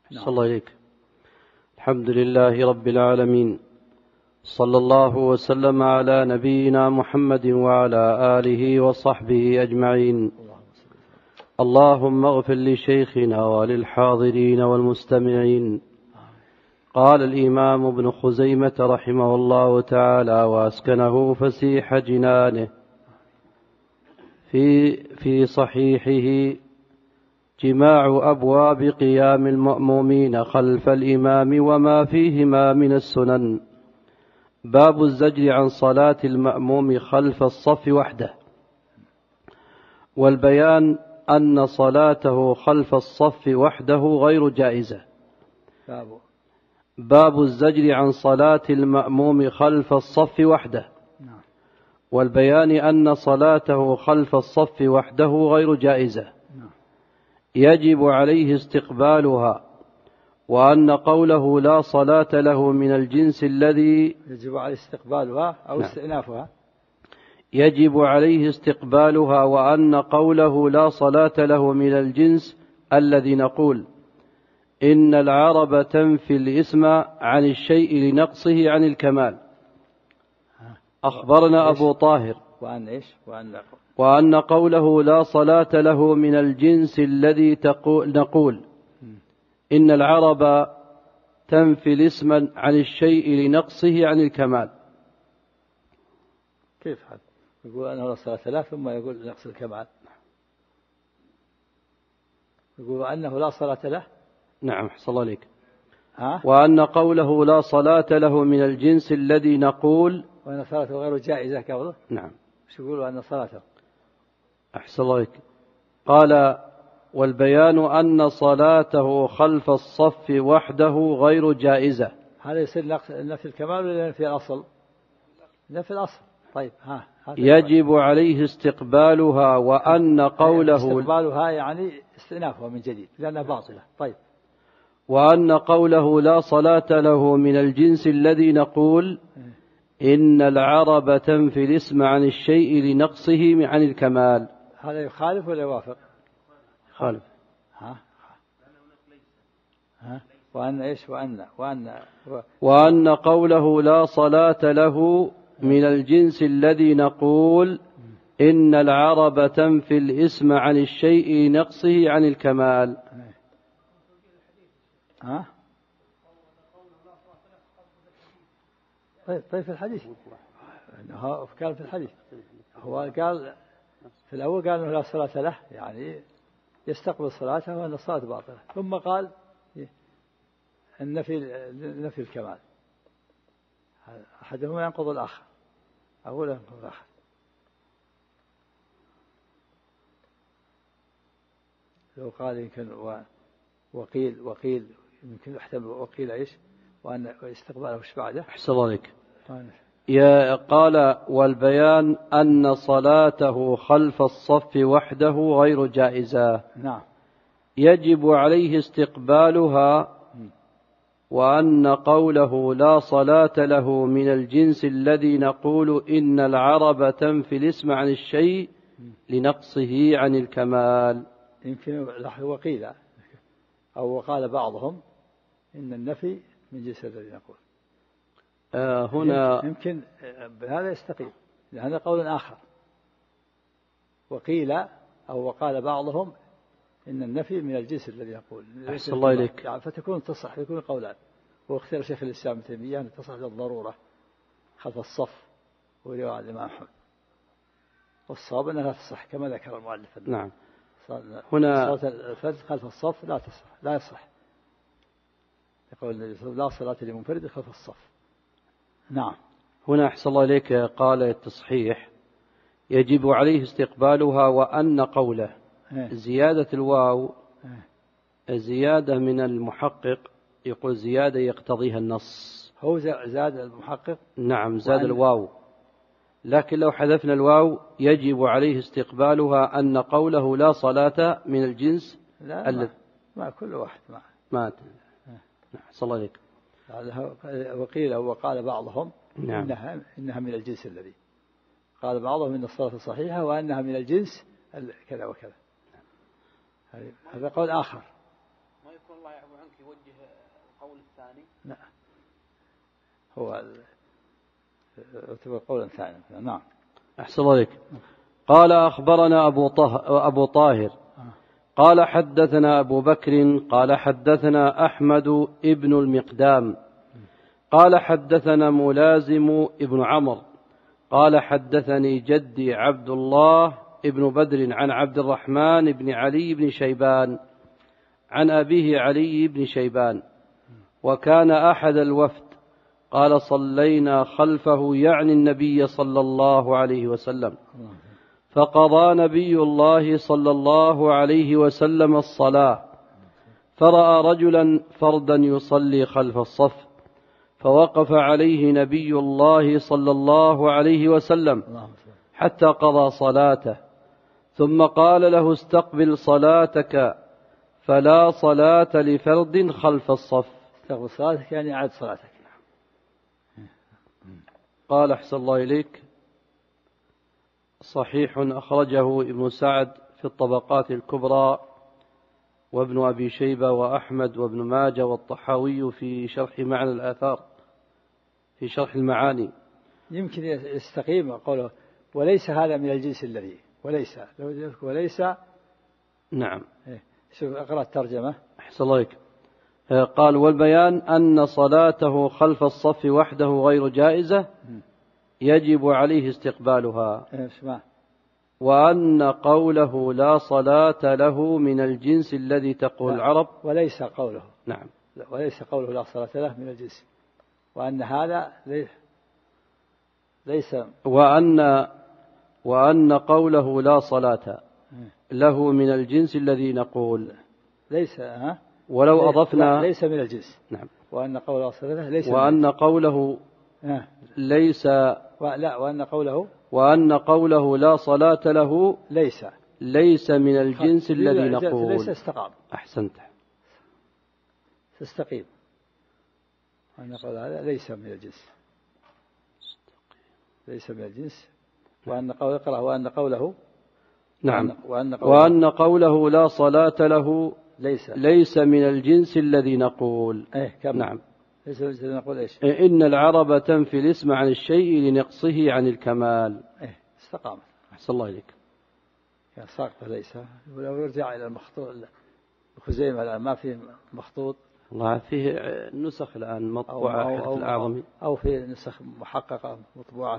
صلى الله عليك. الحمد لله رب العالمين، صلى الله وسلم على نبينا محمد وعلى آله وصحبه أجمعين. اللهم اغفر لشيخنا وللحاضرين والمستمعين. قال الإمام ابن خزيمة رحمه الله تعالى وأسكنه فسيح جنانه في صحيحه: جماع أبواب قيام المأمومين خلف الإمام وما فيهما من السنن. باب الزجر عن صلاة المأموم خلف الصف وحده، والبيان أن صلاته خلف الصف وحده غير جائزة. باب الزجر عن صلاة المأموم خلف الصف وحده، والبيان أن صلاته خلف الصف وحده غير جائزة، يجب عليه استقبالها، وأن قوله لا صلاة له من الجنس الذي يجب عليه استقبالها أو استئنافها. يجب عليه استقبالها، وأن قوله لا صلاة له من الجنس الذي نقول إن العرب تنفي الاسم عن الشيء لنقصه عن الكمال. أخبرنا أبو طاهر وأن قوله لا صلاة له من الجنس الذي نقول إن العرب تنفي الاسم عن الشيء لنقصه عن الكمال. كيف هذا؟ يقول أنه لا صلاة له ثم يقول نقص الكمال. يقول أنه لا صلاة له. نعم، حصل الله عليك. وأن قوله لا صلاة له من الجنس الذي نقول وأن صلاته غير جائزة كوضه. نعم. شو يقولوا أن صلاته؟ أحسن الله عليك. قال: والبيان أن صلاته خلف الصف وحده غير جائزة. هذا يصير نفي الكمال ولا نفي الأصل؟ نفي الأصل. طيب يجب عليه استقبالها، وأن قوله استقبالها يعني استئنافها من جديد لأنها باطلة. طيب. وأن قوله لا صلاة له من الجنس الذي نقول إن العرب تنفي الاسم عن الشيء لنقصه عن الكمال. هذا يخالف ولا يوافق؟ خالف. وأن إيش؟ وأن قوله لا صلاة له من الجنس الذي نقول إن العرب تنفي الاسم عن الشيء لنقصه عن الكمال. طيب في الحديث قال في الحديث هو قال في الأول قال أنه لا صلاة له يعني يستقبل صلاته وأن الصلاة باطلة، ثم قال نفي الكمال. أحدهما ينقض الآخر، أولا ينقض الآخر. لو قال يمكن وقيل يمكن يحتمل وقيل إيش وأن استقباله وش بعده. أحسن الله عليك. قال: والبيان أن صلاته خلف الصف وحده غير جائزة. نعم. يجب عليه استقبالها، وأن قوله لا صلاة له من الجنس الذي نقول إن العرب تنفي الاسم عن الشيء لنقصه عن الكمال. يمكن وقيل أو وقال بعضهم إن النفي من جنس الذي نقول. هنا يمكن بهذا يستقيم، هذا قول آخر. وقيل أو وقال بعضهم إن النفي من الجنس الذي يقول. أحسن الله إليك. يعني فتكون تصح، يكون قولان. واختار شيخ الإسلام ابن تيمية أن تصح للضرورة خلف الصف ورواية الإمام أحمد، والصواب أنها لا تصح كما ذكر المؤلف. نعم. هنا صلاة الفرد خلف الصف لا تصح، لا يصح. يقول لا صلاة لمنفرد خلف الصف. نعم. هنا أحسن الله إليك قال التصحيح: يجب عليه استقبالها، وأن قوله زيادة الواو زيادة من المحقق، يقول زيادة يقتضيها النص. هو زاد المحقق. نعم، زاد الواو، لكن لو حذفنا الواو يجب عليه استقبالها، أن قوله لا صلاة من الجنس ما كل واحد ما صلى الله عليك. وقيل وقال بعضهم نعم. إنها من الجنس الذي قال بعضهم إن الصلاة صحيحة وأنها من الجنس كذا وكذا. هذا قول آخر. ما يكون الله يعفو عنك يوجه القول الثاني؟ لا، هو قولا ثانيا. نعم. أحسن الله عليك. قال أخبرنا أبو طاهر قال حدثنا أبو بكر قال حدثنا أحمد ابن المقدام قال حدثنا ملازم ابن عمرو قال حدثني جدي عبد الله ابن بدر عن عبد الرحمن بن علي بن شيبان عن أبيه علي بن شيبان وكان أحد الوفد قال صلينا خلفه يعني النبي صلى الله عليه وسلم فقضى نبي الله صلى الله عليه وسلم الصلاة فرأى رجلا فردا يصلي خلف الصف فوقف عليه نبي الله صلى الله عليه وسلم حتى قضى صلاته ثم قال له استقبل صلاتك فلا صلاة لفرد خلف الصف. استقبل صلاتك يعني أعد صلاتك. قال أحسن الله إليك صحيح أخرجه ابن سعد في الطبقات الكبرى وابن أبي شيبة وأحمد وابن ماجه والطحاوي في شرح معنى الآثار في شرح المعاني. يمكن يستقيم قوله وليس هذا من الجنس الذي وليس نعم. شوف اقرأ الترجمة. أحسن الله إليك. قال والبيان أن صلاته خلف الصف وحده غير جائزة يجب عليه استقبالها وأن قوله لا صلاة له من الجنس الذي تقول العرب وليس قوله. نعم. وليس قوله لا صلاة له من الجنس وأن هذا ليس وأن قوله لا صلاة له من الجنس الذي نقول ليس ولو أضفنا ليس من الجنس. نعم. وأن قوله لا صلاة له ليس وأن قوله ليس وأن قوله لا صلاة له ليس من الجنس الذي نقول ليس استقام. أحسنت تستقيم. وأن قول هذا ليس من الجنس وأن قوله اقرأ وأن قوله نعم وأن قوله لا صلاة له ليس من الجنس الذي نقول نعم. ليس الذي نقول إيش؟ إن العرب تنفي الاسم عن الشيء لنقصه عن الكمال. استقامت. أحسن الله إليك. يعني ساقطة ليس. ولو يرجع إلى المخطوط الخزيمة الآن ما فيه مخطوط. الله فيه نسخ الآن مطبوعة في الأعظمي أو في نسخ محققة مطبوعة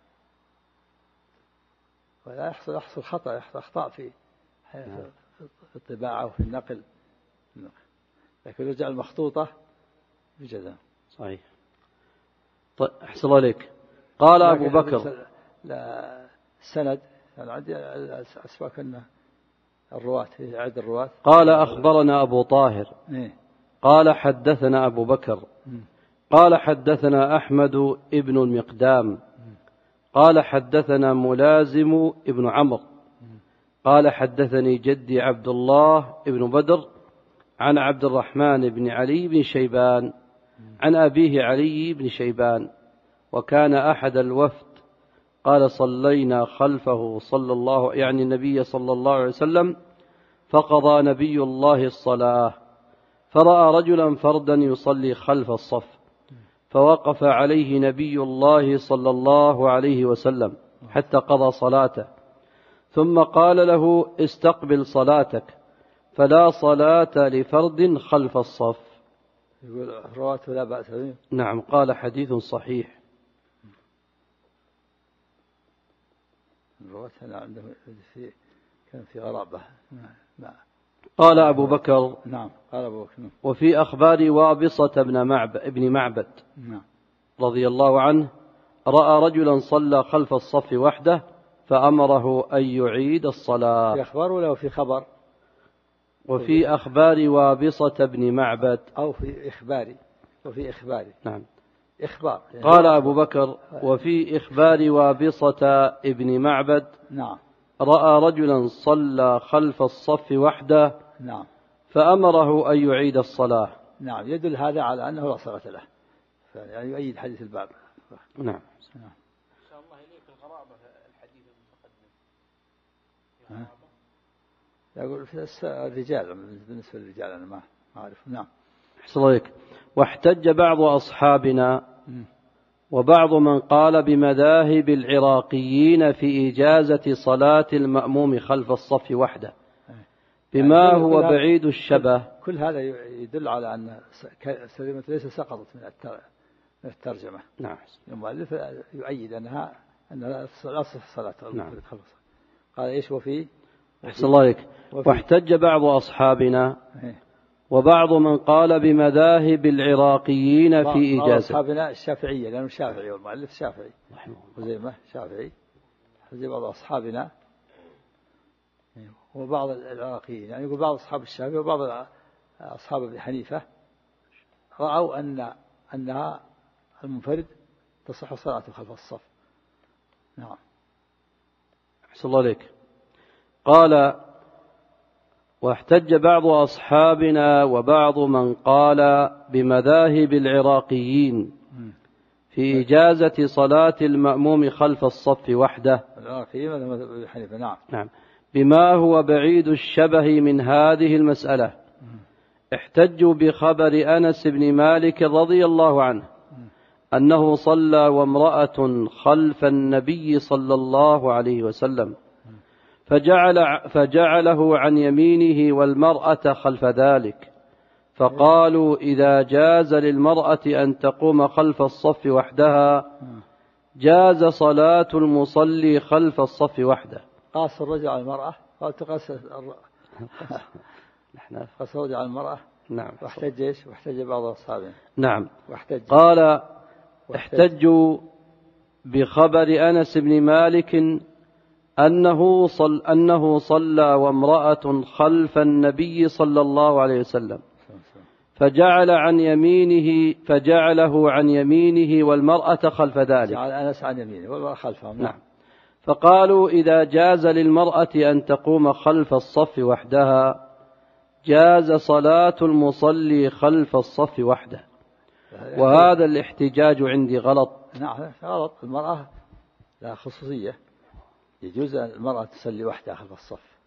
ولا يحصل خطأ يحصل أخطاء في الطباعة وفي النقل لكن يرجع المخطوطة بجزاء. صحيح. طيب أحسن الله عليك. قال أبو بكر لا السند عندي أسواق أن الرواة عد الرواة. قال أخبرنا أبو طاهر قال حدثنا أبو بكر قال حدثنا أحمد ابن المقدام قال حدثنا ملازم ابن عمرو قال حدثني جدي عبد الله ابن بدر عن عبد الرحمن بن علي بن شيبان عن أبيه علي بن شيبان وكان أحد الوفد قال صلينا خلفه صلى الله يعني النبي صلى الله عليه وسلم فقضى نبي الله الصلاة فرأى رجلا فردا يصلي خلف الصف فوقف عليه نبي الله صلى الله عليه وسلم حتى قضى صلاته ثم قال له استقبل صلاتك فلا صلاة لفرد خلف الصف. يقول رواته لا بأس به. نعم. قال حديث صحيح. رواته عنده كان في غرابة. نعم. قال أبو بكر نعم. قال أبو بكر وفي أخبار وابصة ابن معبد نعم رضي الله عنه رأى رجلا صلى خلف الصف وحده فأمره أن يعيد الصلاة. في أخبار ولا في خبر؟ وفي أخبار وابصة بن معبد أو في إخباري وفي إخباري. نعم. إخبار يعني قال أبو بكر وفي إخبار وابصة ابن معبد نعم رأى رجلا صلى خلف الصف وحده نعم فأمره أن يعيد الصلاة. نعم. يدل هذا على أنه لا صلاة له يعني يؤيد حديث الباب. نعم. نعم. شاء الله إليك الغرابة الحديث المتقدم. يقول في الرجال بالنسبة للرجال أنا عارف. نعم. أحسن الله إليك. واحتج بعض أصحابنا وبعض من قال بمذاهب العراقيين في إجازة صلاة المأموم خلف الصف وحده بما يعني هو بعيد الشبه. كل هذا يدل على أن سليمة ليس سقطت من الترجمة. نعم. المؤلف يؤيد أن لا تصح صلاة نعم. قال إيش وفي أحسن الله إليك. واحتج بعض أصحابنا وبعض من قال بمذاهب العراقيين في إجازة. أصحابنا الشافعية لأنه شافعي والمؤلف شافعي وزيمة شافعي. زي بعض أصحابنا وبعض العراقيين يعني يقول بعض أصحاب الشافعي وبعض أصحاب أبي حنيفة رأوا أنها المنفرد تصح صلاته خلف الصف. نعم. أحسن الله إليك. قال واحتج بعض أصحابنا وبعض من قال بمذاهب العراقيين في إجازة صلاة المأموم خلف الصف وحده. العراقيين مذهب أبي حنيفة. نعم. نعم. بما هو بعيد الشبه من هذه المسألة. احتجوا بخبر أنس بن مالك رضي الله عنه أنه صلى وامرأة خلف النبي صلى الله عليه وسلم فجعله عن يمينه والمرأة خلف ذلك فقالوا إذا جاز للمرأة أن تقوم خلف الصف وحدها جاز صلاة المصلي خلف الصف وحده. قاس الرجل على المرأة قال تقاس الرجل على المرأة. نعم. واحتج بعض أصحابه. نعم. قال احتجوا بخبر أنس بن مالك أنه صلى وامرأة خلف النبي صلى الله عليه وسلم فجعله عن يمينه والمرأة خلف ذلك. جعل أنس عن يمينه والمرأة خلفهم. نعم. فقالوا إذا جاز للمرأة أن تقوم خلف الصف وحدها جاز صلاة المصلي خلف الصف وحده. وهذا الاحتجاج عندي غلط. نعم غلط. المرأة لها خصوصية يجوز المرأة تصلي وحدها خلف الصف.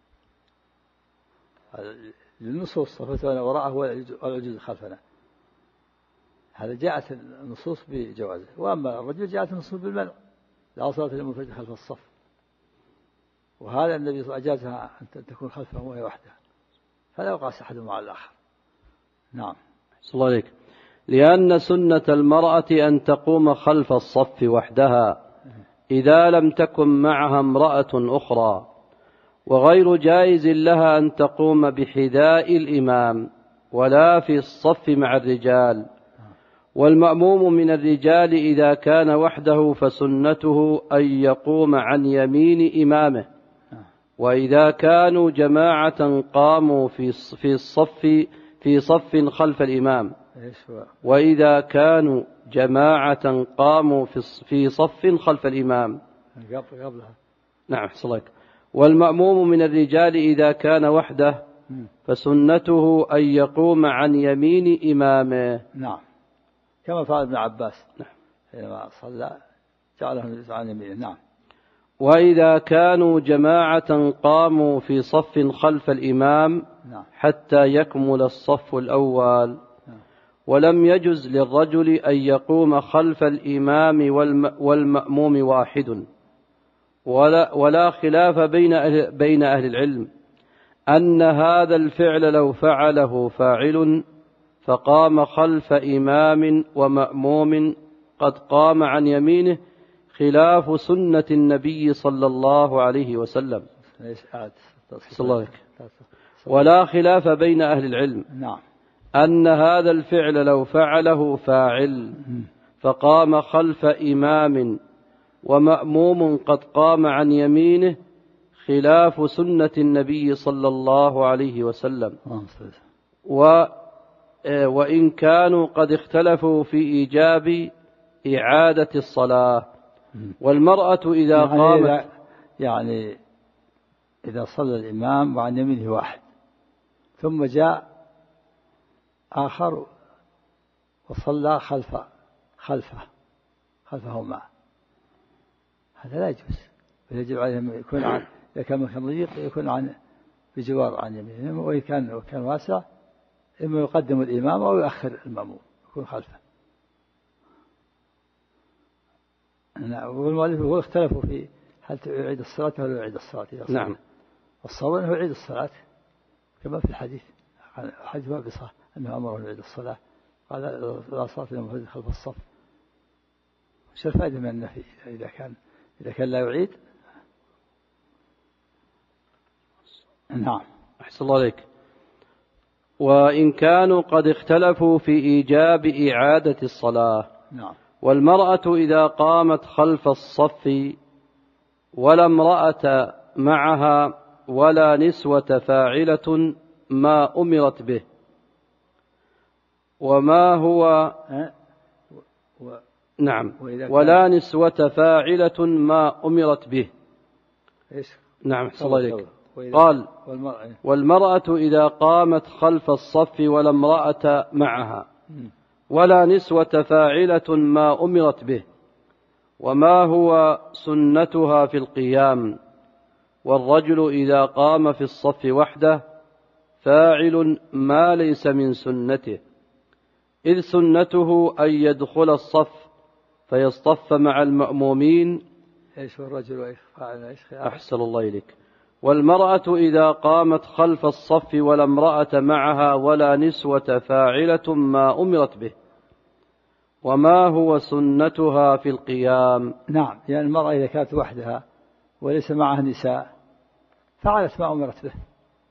النصوص صفتنا وراءه ولا يجوز خلفنا. هذا جاءت النصوص بجوازه. وأما الرجل جاءت النصوص بالمنع لا صلاة للمنفرد خلف الصف. وهذا النبي صلى الله عليه وسلم أجازها أن تكون خلفه وهي وحدها فلا يقاس أحدهم على الآخر. نعم. صلى الله عليك. لأن سنة المرأة أن تقوم خلف الصف وحدها إذا لم تكن معها امرأة أخرى وغير جائز لها أن تقوم بحذاء الإمام ولا في الصف مع الرجال. والمأموم من الرجال إذا كان وحده فسنته أن يقوم عن يمين إمامه وإذا كانوا جماعة قاموا في صف خلف الإمام وإذا كانوا جماعة قاموا في صف خلف الإمام. نعم صليك. والمأموم من الرجال إذا كان وحده فسنته أن يقوم عن يمين إمامه. نعم. كما فعل ابن عباس حينما صلى جعله عن يمينه. نعم. وإذا كانوا جماعة قاموا في صف خلف الإمام حتى يكمل الصف الأول ولم يجز للرجل أن يقوم خلف الإمام والمأموم واحد. ولا خلاف بين أهل العلم أن هذا الفعل لو فعله فاعل فقام خلف إمام ومأموم قد قام عن يمينه خلاف سنة النبي صلى الله عليه وسلم. ولا خلاف بين أهل العلم أن هذا الفعل لو فعله فاعل فقام خلف إمام ومأموم قد قام عن يمينه خلاف سنة النبي صلى الله عليه وسلم. وإن كانوا قد اختلفوا في إيجاب إعادة الصلاة. والمرأة إذا قامت يعني إذا صلى الإمام وعن يمينه واحد ثم جاء آخر وصلى خلفهما هذا لا يجوز. يجب عليهم يكون إذا كان مكان ضيق يكون بجوار عن يمينه وإن كان واسع إما يقدم الإمام أو يؤخر المأموم يكون خلفه. والمؤلف هو اختلفوا في هل يعيد الصلاة ولا يعيد الصلاة. نعم. الصواب أنه يعيد الصلاة كما في الحديث حديث وابصة أنه أمره أن يعيد الصلاة قال لا صلاة لمن خلف الصف. وش الفائدة من النفي إذا كان لا يعيد؟ نعم. أحسن الله عليك. وإن كانوا قد اختلفوا في إيجاب إعادة الصلاة. نعم. والمرأة إذا قامت خلف الصف ولا امرأة معها ولا نسوة فاعلة ما أمرت به وما هو نعم ولا نسوة فاعلة ما أمرت به. نعم أحسن الله عليك. قال والمرأة إذا قامت خلف الصف ولا امرأة معها ولا نسوة فاعلة ما أمرت به وما هو سنتها في القيام. والرجل إذا قام في الصف وحده فاعل ما ليس من سنته إذ سنته أن يدخل الصف فيصطف مع المأمومين. إيش والرجل إيش فاعل إيش؟ أحسن الله إليك. والمرأة إذا قامت خلف الصف ولا امرأة معها ولا نسوة فاعلة ما أمرت به وما هو سنتها في القيام. نعم. يعني المرأة إذا كانت وحدها وليس معها نساء فعلت ما أمرت به.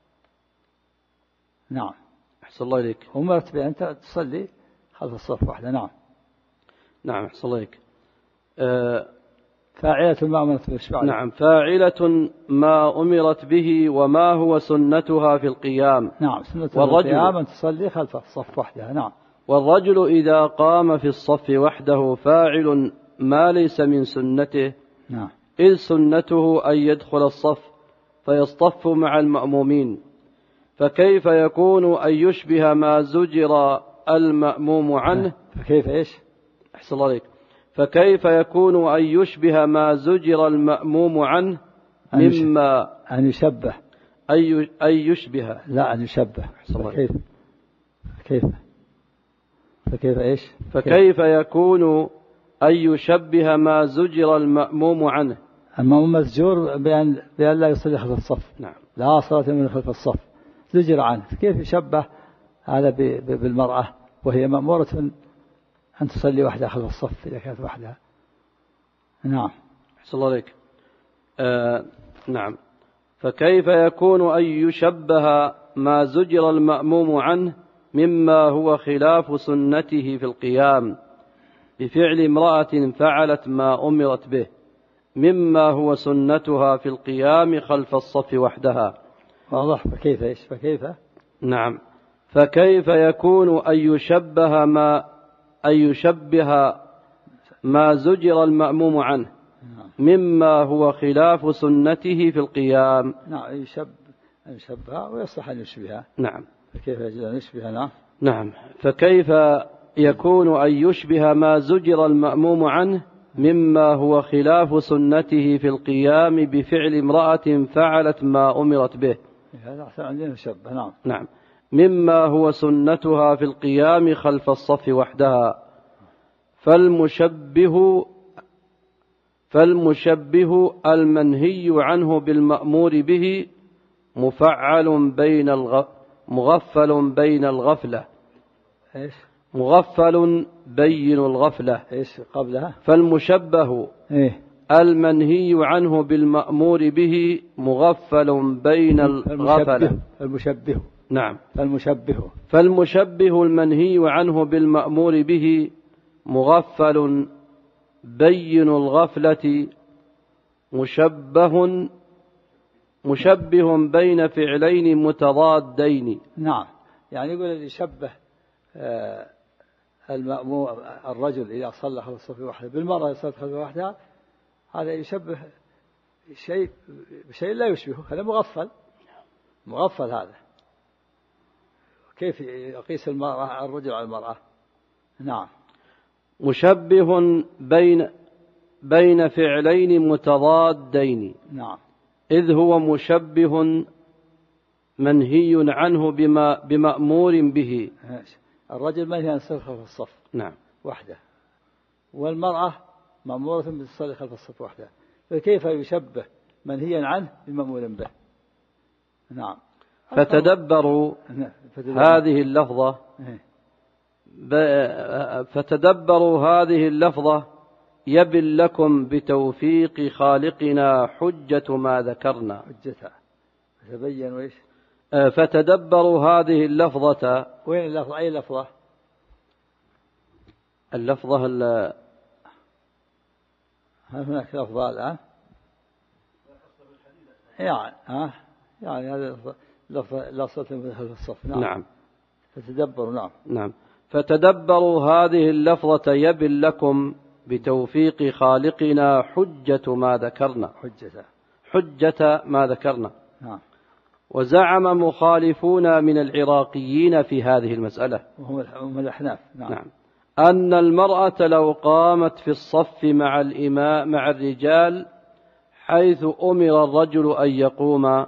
نعم. أحسن الله إليك. أمرت به أنت تصلي خلف الصف وحده. نعم. نعم أحسن الله إليك. فاعلة ما أمرت به. نعم فاعلة ما أمرت به وما هو سنتها في القيام. نعم. سنتها في القيام أن تصلي خلف الصف وحدها. نعم. والرجل إذا قام في الصف وحده فاعل ما ليس من سنته. نعم. إذ سنته أن يدخل الصف فيصطف مع المأمومين فكيف يكون أن يشبه ما زجر المأموم عنه. فكيف إيش؟ أحسن الله عليك. فكيف يكون أن يشبه ما زجر المأموم عنه مما أن يشبه أن يشبه لا أن يشبه. فكيف إيش؟ فكيف يكون أن يشبه ما زجر المأموم عنه. المأموم مسجور بأن لا يصلي خلف الصف. نعم. لا صلاة من خلف الصف زجر عنه. كيف يشبه هذا بالمرأة وهي مأمورة أن تصلي وحدها خلف الصف إذا كانت وحدها. نعم. أحسن الله عليك. نعم. فكيف يكون أن يشبه ما زجر المأموم عنه مما هو خلاف سنته في القيام بفعل امرأة فعلت ما أمرت به مما هو سنتها في القيام خلف الصف وحدها. واضح. فكيف إيش؟ فكيف. نعم. فكيف يكون أن يشبه ما زجر المأموم عنه مما هو خلاف سنته في القيام. نعم. يشبه ويصح أن يشبه. نعم. فكيف يجب أن يشبه. نعم. نعم. فكيف يكون أن يشبه ما زجر المأموم عنه مما هو خلاف سنته في القيام بفعل امرأة فعلت ما أمرت به. هذا أحسن عندنا شبه. نعم. نعم. مما هو سنتها في القيام خلف الصف وحدها. فالمشبه المنهي عنه بالمأمور به مغفل بين الغفلة. إيش؟ مغفل بين الغفلة. إيش قبلها؟ فالمشبه المنهي عنه بالمأمور به مغفل بين الغفلة. المشبه. نعم. فالمشبه المنهي عنه بالمأمور به مغفل بين الغفلة مشبه بين فعلين متضادين. نعم. يعني يقول اللي يشبه المأموم الرجل إذا صلى خلف الصف وحده بالمرأة صلت خلف وحدها هذا يشبه شيء لا يشبهه. هذا مغفل هذا. كيف يقيس الرجل على المرأة. نعم. مشبه بين فعلين متضادين. نعم. إذ هو مشبه منهي عنه بمأمور به. الرجل منهي عن الصلاة خلف الصف نعم وحده، والمرأة مأمورة بالصلاة خلف الصف وحده، فكيف يشبه منهيا عنه بمأمور به؟ نعم. فتدبروا هذه اللفظة يبن لكم بتوفيق خالقنا حجة ما ذكرنا. حجتها تبين وإيش؟ فتدبروا هذه اللفظة. وين اللفظة؟ أي لفظة؟ اللفظة هل هناك لفظة الآن؟ يعني هذا لفظة خلف الصف. نعم. فتدبروا. نعم. فتدبروا هذه اللفظة يبن لكم بتوفيق خالقنا حجة ما ذكرنا. حجة ما ذكرنا. نعم. وزعم مخالفون من العراقيين في هذه المسألة وهم الأحناف. نعم. أن المرأة لو قامت في الصف مع مع الرجال حيث أمر الرجل أن يقوم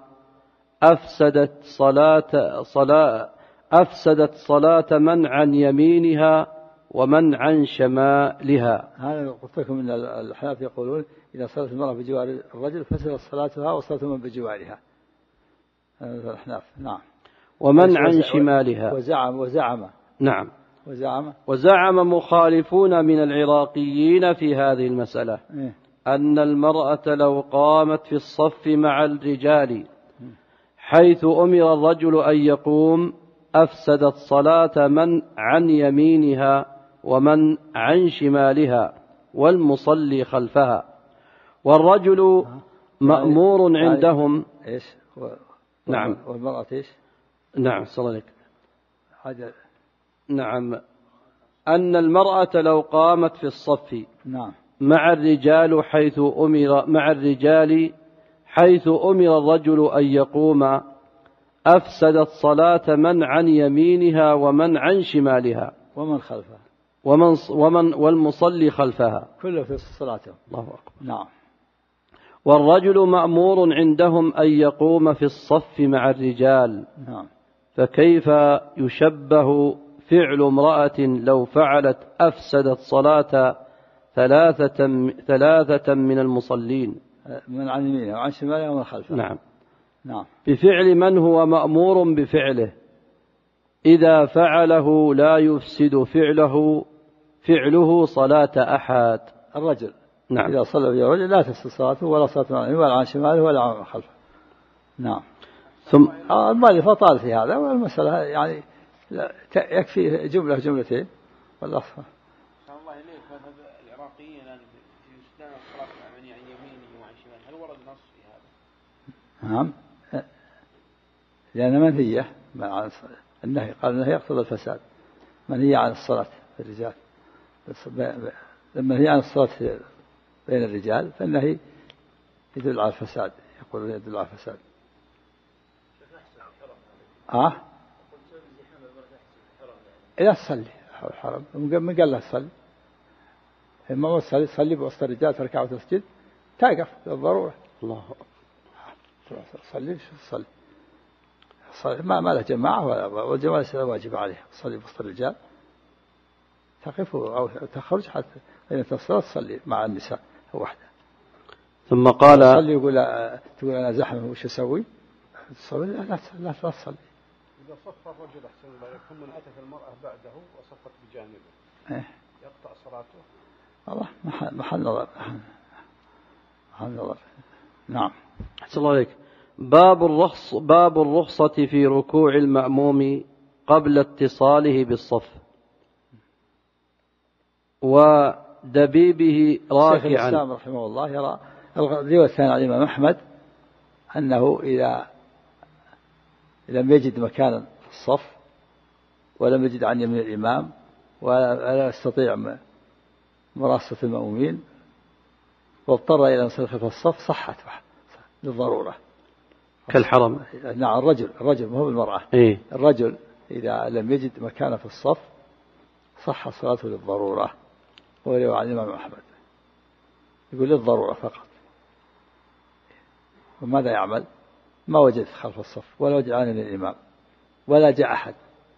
أفسدت صلاة من عن يمينها ومن عن شمالها. هذا قلت لكم إن الأحناف يقولون إذا صلت المرأة بجوار الرجل فسدت صلاتها وصلاة من بجوارها. الأحناف. نعم. ومن عن شمالها. وزعم. نعم. وزعم مخالفون من العراقيين في هذه المسألة أن المرأة لو قامت في الصف مع الرجال حيث أمر الرجل أن يقوم أفسدت صلاة من عن يمينها ومن عن شمالها والمصلي خلفها، والرجل مأمور عندهم. إيش؟ نعم. والمرأة إيش؟ نعم صلى الله. نعم. أن المرأة لو قامت في الصف مع الرجال حيث أمر الرجل أن يقوم أفسدت صلاة من عن يمينها ومن عن شمالها ومن خلفها والمصلي خلفها كله في صلاته. الله أكبر. نعم. والرجل مأمور عندهم أن يقوم في الصف مع الرجال. نعم. فكيف يشبه فعل امرأة لو فعلت أفسدت صلاة ثلاثة من المصلين من عن يمينها وعن شمالها ومن خلفها. نعم. بفعل من هو مأمور بفعله إذا فعله لا يفسد فعله صلاة أحد. الرجل. نعم. إذا صلى به الرجل لا تفسد صلاته ولا صلاة من عن يمينه ولا عن شماله ولا عن خلفه. نعم. ثم المؤلف طال في هذا، والمسألة يعني يكفي جملتين والأصل. الله إليك مذهب العراقيين في استثناء الصلاة عن يمينه وعن شماله، هل ورد نص في هذا؟ نعم. لأن منهية النهي، قال النهي يقتضي الفساد. منهية عن الصلاة في الرجال، لما هي عن الصلاة بين الرجال فالنهي يدل على الفساد، يقول يدل على الفساد. لا تصلي الحرم، من قال له تصلي؟ ما تصلي بوسط الرجال تركع وتسجد، تقف بالضرورة. الله. تصلي شو تصلي؟ ما له جماعة والجماعة واجب عليه. تصلي بوسط الرجال، تقف أو تخرج حتى إذا تصلي مع النساء وحده. ثم قال تصلي تقول أنا زحمة وش أسوي؟ تصلي لا تصلي. إذا صف الرجل أحسن الله يكون من أتت المرأة بعده وصفت بجانبه يقطع صلاته. الله محل نظر. نعم. أحسن الله عليك. باب الرخصة في ركوع المأموم قبل اتصاله بالصف ودبيبه راكعا. شيخ الإسلام رحمه الله يرى الرواية الثانية عن الإمام أحمد أنه إذا لم يجد مكانا في الصف ولم يجد عن يمين الإمام ولا يستطيع مراصة المأمومين واضطر إلى أن يصلي خلف الصف صحت للضرورة كالحرم. نعم. الرجل مو بالمرأة. الرجل إذا لم يجد مكانا في الصف صح صلاته للضرورة. هو رواية عن الإمام أحمد يقول للضرورة فقط. وماذا يعمل؟ ما وجد خلف الصف ولا وجد عن الإمام ولا جاء أحد،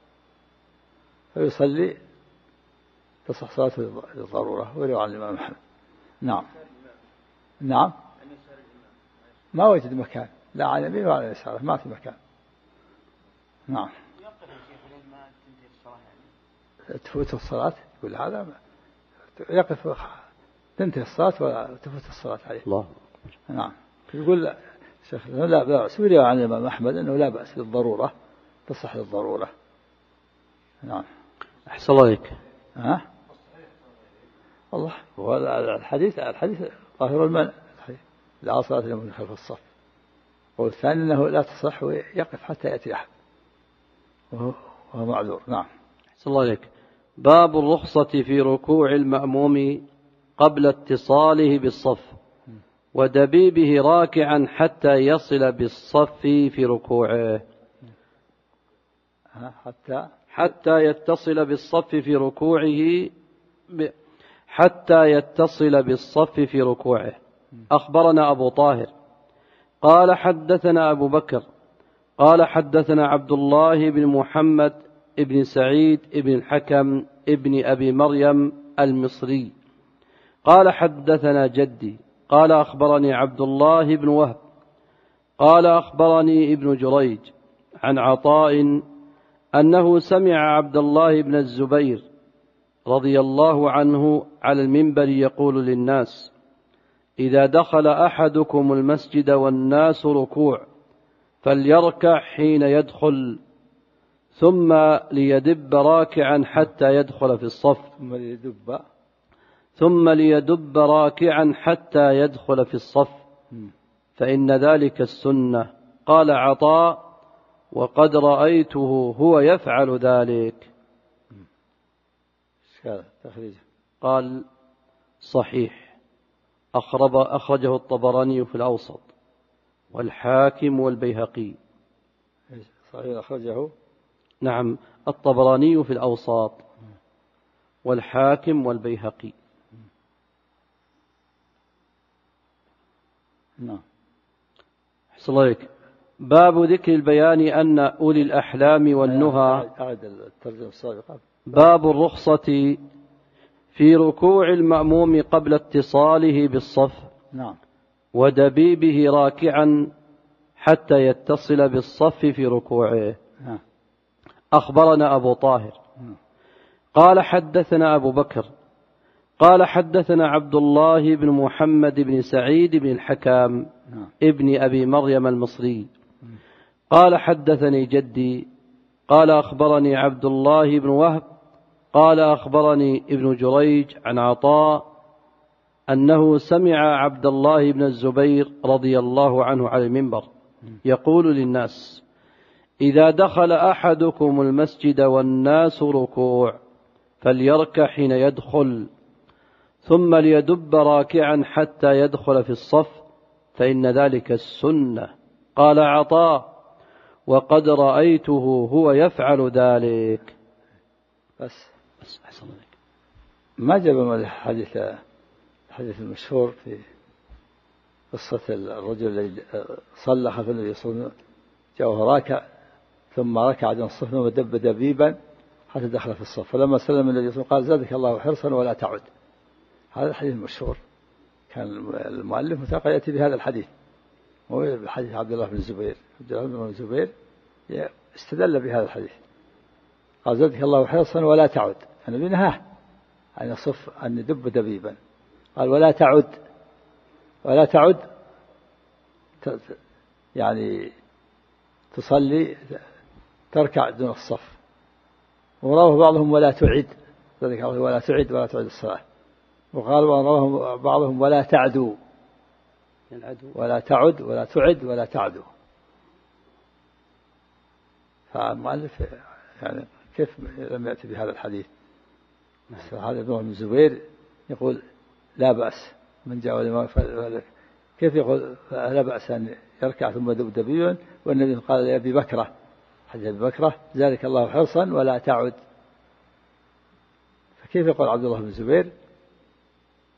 فيصلي تصح صلاته للضرورة ويروى عن الإمام أحمد. نعم نعم، ما وجد مكان لا على اليمين ولا على اليسار، ما في مكان. نعم. تفوت الصلاة يقول هذا يقف تنتهي الصلاة ولا تفوت الصلاة عليه. الله. نعم. يقول شيخ لا بأس، ويروى عن الإمام أحمد أنه لا بأس للضرورة، تصح للضرورة. نعم. أحسن الله عليك. الله هو الحديث ظاهر المنع، لا صلاة لمن خلف الصف. والثاني أنه لا تصح ويقف حتى يأتي أحد وهو معذور. نعم. أحسن الله عليك. باب الرخصة في ركوع المأموم قبل اتصاله بالصف ودبيبه راكعا حتى يصل بالصف في ركوعه. حتى يتصل بالصف في ركوعه حتى يتصل بالصف في ركوعه. أخبرنا أبو طاهر قال حدثنا أبو بكر قال حدثنا عبد الله بن محمد ابن سعيد ابن الحكم ابن أبي مريم المصري قال حدثنا جدي قال أخبرني عبد الله بن وهب قال أخبرني ابن جريج عن عطاء أنه سمع عبد الله بن الزبير رضي الله عنه على المنبر يقول للناس: إذا دخل أحدكم المسجد والناس ركوع فليركع حين يدخل ثم ليدب راكعا حتى يدخل في الصف ثم ليدب راكعا حتى يدخل في الصف فإن ذلك السنة. قال عطاء: وقد رأيته هو يفعل ذلك. قال: صحيح، أخرجه الطبراني في الأوسط والحاكم والبيهقي. صحيح أخرجه، نعم، الطبراني في الأوسط والحاكم والبيهقي. نعم. أحسن الله عليك. باب ذكر البيان أن أولي الأحلام والنهى. باب الرخصة في ركوع المأموم قبل اتصاله بالصف. نعم. ودبيبه راكعا حتى يتصل بالصف في ركوعه. نعم. أخبرنا أبو طاهر قال حدثنا أبو بكر قال حدثنا عبد الله بن محمد بن سعيد بن الحكام ابن أبي مريم المصري قال حدثني جدي قال أخبرني عبد الله بن وهب قال أخبرني ابن جريج عن عطاء أنه سمع عبد الله بن الزبير رضي الله عنه على المنبر يقول للناس: إذا دخل أحدكم المسجد والناس ركوع فليركع حين يدخل ثم ليدب راكعا حتى يدخل في الصف فإن ذلك السنة. قال عطاء: وقد رأيته هو يفعل ذلك. بس أحسن لك. ما جاب من الحديث المشهور في قصة الرجل الذي صلى خلف النبي صلى الله عليه وسلم، جاءه راكع ثم ركع دون الصف ثم دب دبيبا حتى دخل في الصف، فلما سلم النبي صلى الله عليه وسلم قال: زادك الله حرصا ولا تعد. هذا الحديث المشهور، كان المؤلف متاقى يأتي بهذا الحديث، وهو بحديث عبد الله بن الزبير. عبد الله بن الزبير استدل بهذا الحديث، قال: زادك الله حرصا ولا تعد. النبي نهاه أن يصف أن يدب دبيبا، قال: ولا تعد يعني تصلي تركع دون الصف. ورواه بعضهم: ولا تعد، ذلك ولا تعد الصلاة. وقال بعضهم: ولا تعدوا، ولا تعد ولا تعد ولا تعدوا. فالمؤلف يعني كيف لم يأتي بهذا الحديث؟ هذا ابن الزبير يقول: لا بأس من جاء الإمام، كيف يقول لا بأس أن يركع ثم يدب دبيبا، والنبي قال لأبي بكرة، حديث أبي بكرة: زادك الله حرصا ولا تعد. فكيف يقول عبد الله بن الزبير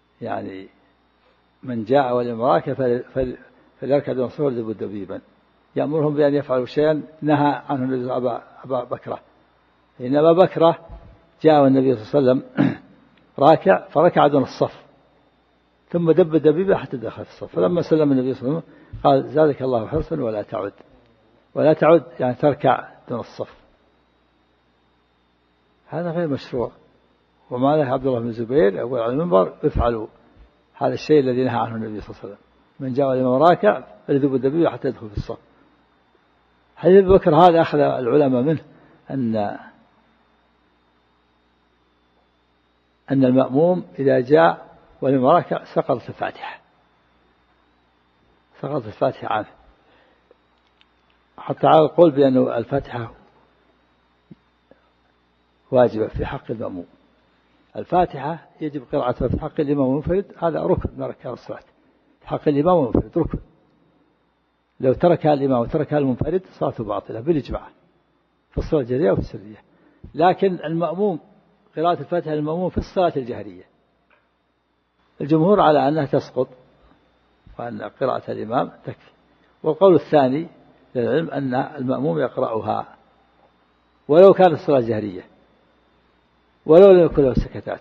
يعني من جاء والإمام راكع فليركع دون الصف ويدب دبيبا؟ يأمرهم بأن يفعلوا شيئا نهى عنه النبي أبا بكرة. إن أبا بكرة جاء النبي صلى الله عليه وسلم راكع فركع دون الصف ثم دب دبيبة حتى دخل في الصف، فلما سلم النبي صلى الله عليه وسلم قال زادك الله حرصا ولا تعد يعني تركع دون الصف. هذا غير مشروع. وما له عبد الله بن الزبير يقول على المنبر افعلوا هذا الشيء الذي نهى عنه النبي صلى الله عليه وسلم، من جاء الإمام راكع فليدب الدبيبة حتى يدخل في الصف. حديث أبي بكر هذا أخذ العلماء منه أن المأموم إذا جاء والإمام راكع سقطت الفاتحة عنه، حتى على القول بأن الفاتحة واجبة في حق المأموم. الفاتحة يجب قراءتها في حق الإمام المنفرد، هذا ركن من أركان الصلاة. في حق الإمام المنفرد ركن، لو تركها الإمام وتركها المنفرد صلاته باطلة بالإجماع في الصلاة الجهرية وفي السرية. لكن المأموم قراءة الفاتحة للمأموم في الصلاة الجهرية الجمهور على أنها تسقط وأن قراءة الإمام تكفي. والقول الثاني للعلم أن المأموم يقرأها ولو كانت الصلاة جهرية ولو لم يكن له سكتات.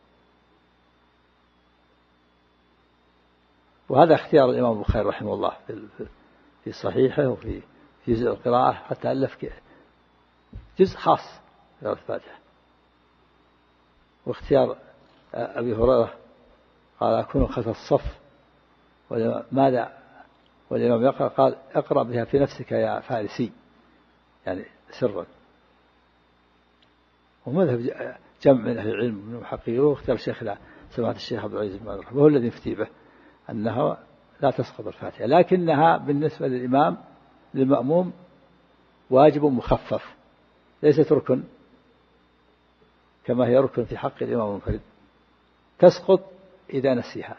وهذا اختيار الإمام البخاري رحمه الله في صحيحه وفي جزء القراءة، حتى ألف جزء خاص قراءة الفاتحة. واختيار أبي هريرة قال أكون خلف الصف ماذا والإمام يقرأ قال اقرأ بها في نفسك يا فارسي، يعني سرا. ومذهب جمع من أهل العلم من المحققين، واختار شيخنا سماحة الشيخ عبد العزيز بن وهو الذي يفتي به أنها لا تسقط الفاتحة، لكنها بالنسبة للمأموم واجب مخفف، ليست ركن كما هي ركن في حق الإمام المنفرد. تسقط إذا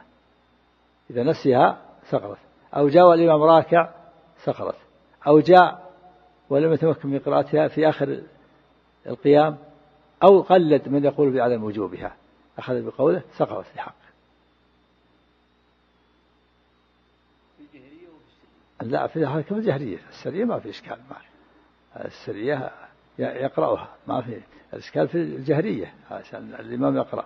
نسيها سقطت، أو جاء الإمام راكع سقطت، أو جاء ولم يتمكن من قراءتها في آخر القيام، أو قلد من يقول بعدم وجوبها أخذ بقوله سقطت في حق. لا في الجهرية، السرية ما في إشكال، السرية يقرأها ما في الإشكال، في الجهرية عشان الإمام يقرأ.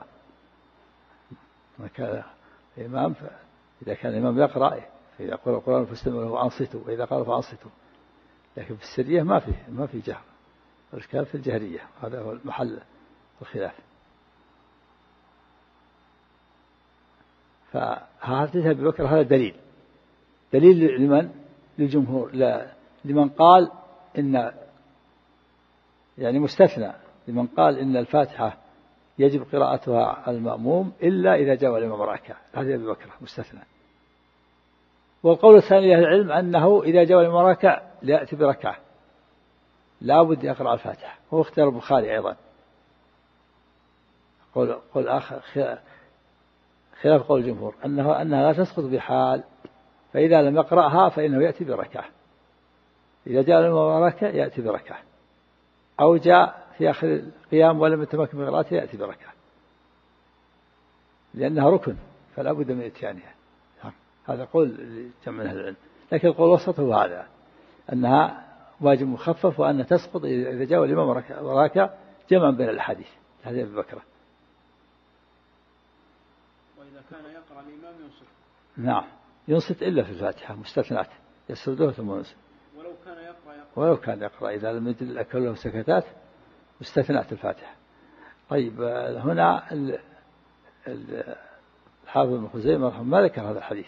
الإمام إذا كان الإمام يقرأ يقرأ القرآن فاستمعوا له وأنصتوا، وإذا قال فأنصتوا. لكن في السرية ما في جهر، الإشكال في الجهرية، هذا هو محل الخلاف. فهذا أبي بكر هذا دليل لمن؟ للجمهور، لمن قال إن يعني مستثنى، لمن قال إن الفاتحة يجب قراءتها على المأموم إلا إذا جاء الإمام راكع، هذا أبي بكر مستثنى. والقول الثاني لأهل العلم أنه إذا جاء الإمام راكع ليأتي بركعة، لا بد يقرأ الفاتحة، هو اختيار البخاري أيضا. قول آخر خلاف قول الجمهور أنها لا تسقط بحال، فإذا لم يقرأها فإنه يأتي بركعة. إذا جاء الإمام راكع يأتي بركعة، أو جاء في آخر القيام ولم يتمكن من قراءته يأتي بركعة، لأنها ركن فلا بد من إتيانها. هذا قول جمع أهل العلم، لكن القول الوسط هو هذا أنها واجب مخفف، وأن تسقط إذا جاء الإمام راكع جمعا بين الأحاديث. هذا أبي بكر. وإذا كان يقرأ الإمام ينصت. نعم ينصت إلا في الفاتحة، مستثنات يسرده ثم ينصت. ولو كان يقرأ إذا لم يجد الأكل له سكتات مستثنات الفاتحة. طيب هنا الحافظ ابن خزيمة رحمه الله ذكر هذا الحديث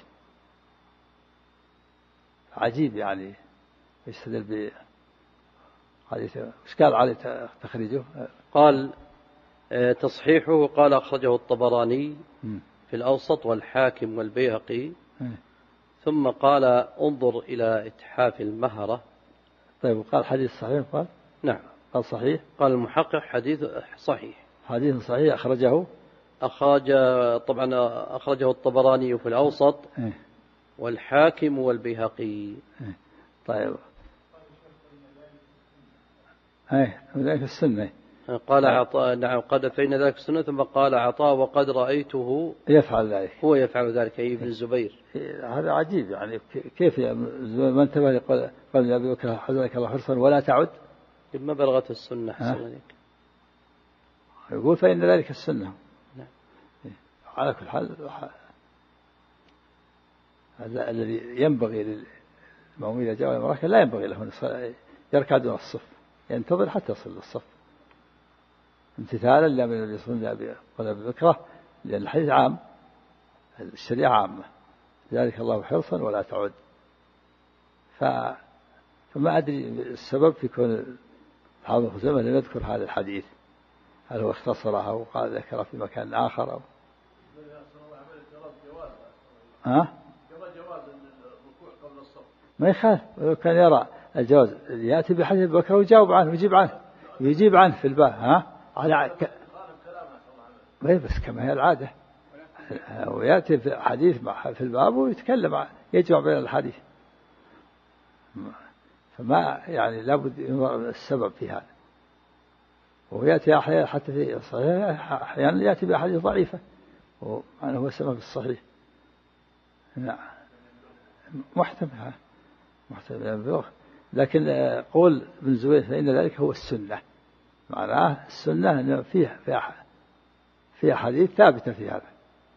عجيب، يعني يستدل بحديث إشكال عليه تخريجه. قال تصحيحه قال أخرجه الطبراني في الأوسط والحاكم والبيهقي، ثم قال انظر إلى إتحاف المهرة. طيب قال حديث صحيح؟ قال نعم قال صحيح. قال المحقق حديث صحيح. حديث صحيح أخرجه طبعا أخرجه الطبراني في الأوسط والحاكم والبيهقي. طيب ذلك السنة قال عطاء نعم قد فإن ذلك السنة، ثم قال عطاء وقد رأيته يفعل ذلك، هو يفعل ذلك أي ابن الزبير. هذا عجيب يعني كيف ما انتبه قال أبي بكر حزنك الله حرصا ولا تعد ما بلغت السنة حسنا يقول فإن ذلك السنة. نعم. على كل حال الذي ينبغي للمأموم إذا جاء المراكب لا ينبغي له أن يركع دون الصف، ينتظر حتى يصل للصف امتثالا لأمر النبي صلى الله عليه وسلم قال أبي بكر، لأن الحديث عام، الشريعة عامة، ذلك الله حرصا ولا تعد. فما أدري السبب في كون حافظ خزيمة لم يذكر هذا الحديث، هل هو اختصره أو قال ذكره في مكان آخر أو ما يخالف، ولو كان يرى الجواز يأتي بحديث بكر ويجاوب عنه ويجيب عنه في الباب بس كما هي العادة، ويأتي في حديث في الباب ويتكلم يجمع بين الحديث، فما يعني لابد ينظر السبب في هذا. ويأتي أحيانا حتى في الصحيح أحيانا يأتي بأحاديث ضعيفة وأنه هو السبب الصحيح. نعم محتمل لكن قول ابن زبير فإن ذلك هو السنة، معناه السنة أنه فيها حديث ثابتة في هذا،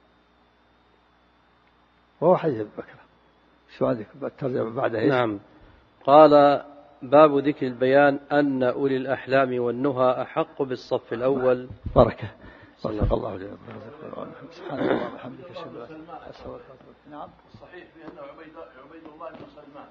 وهو حديث أبي بكر. شو عندك الترجمة بعدها؟ نعم. قال باب ذكر البيان أن أولي الأحلام والنهى أحق بالصف الأول. بركة صدق الله عليه سبحانه الله وبحمده. نعم الصحيح بأنه عبيد الله بن سلمان.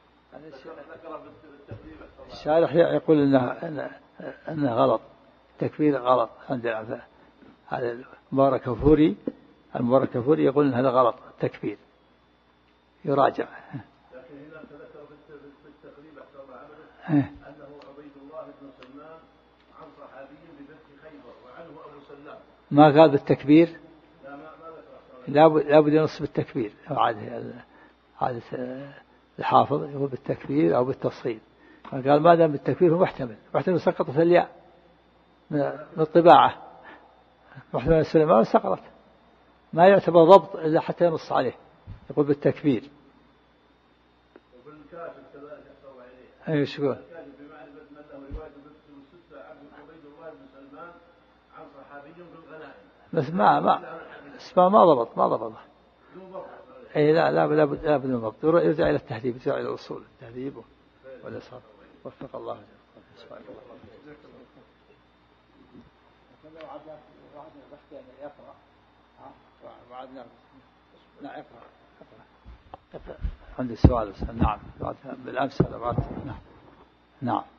الشارح يقول أنه غلط، تكفير غلط عندنا. هذا المبارك كفوري يقول أن هذا غلط تكفير، يراجع. لكن هنا ذكر في التقريب أنه عبيد الله بن سلمان عن صحابي بفتح خيبر وعنه أبو سلام. ما قال بالتكبير، لا لابد ينص بالتكبير. عادة الحافظ يقول بالتكبير أو بالتصغير، قال ما دام بالتكبير هو محتمل سقطت الياء من الطباعة، محتمل سليمان سقطت، ما يعتبر ضبط إلا حتى ينص عليه، يقول بالتكبير. وبالكاشف كذلك يحصل عليه. أي شو يقول؟ الكاشف بمعرفة من له رواية بالكتب الستة عبيد الله بن سلمان عن صحابي بالغنائم. بس ما ضبط. أي لا بد من ضبط، يرجع إلى التهذيب، يرجع إلى الأصول التهذيب والإصابة. وفق الله. عندي سؤال. نعم بالأمس هذا. نعم